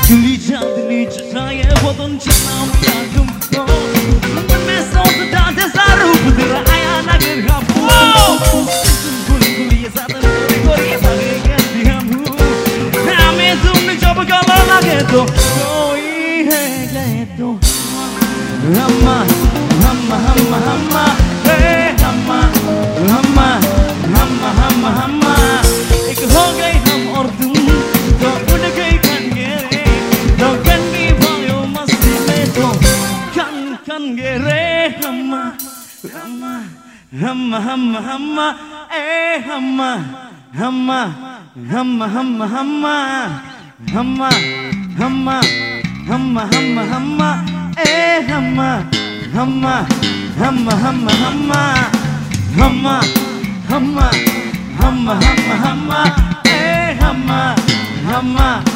Gülü candını çataya bodun çanam yardım ko Meson da tesaru budra ayana gerhapu Gülü yazadın gori bagi geldihamu Name tumne job kalana geto Koi hai geto Hamma hamma hamma hamma Hey hamma hamma hamma hamma hamma Ek ho gayi hum aur tum To ud gayi kangere To kan bhi bhayo masti mein to Kan kangere hamma hamma hamma hamma hamma Eh hamma hamma hamma hamma hamma Hamma hamma hamma hamma hamma Eh hamma hamma hamma hamma hamma Hamma hamma hamma hamma hamma Eh hamma hamma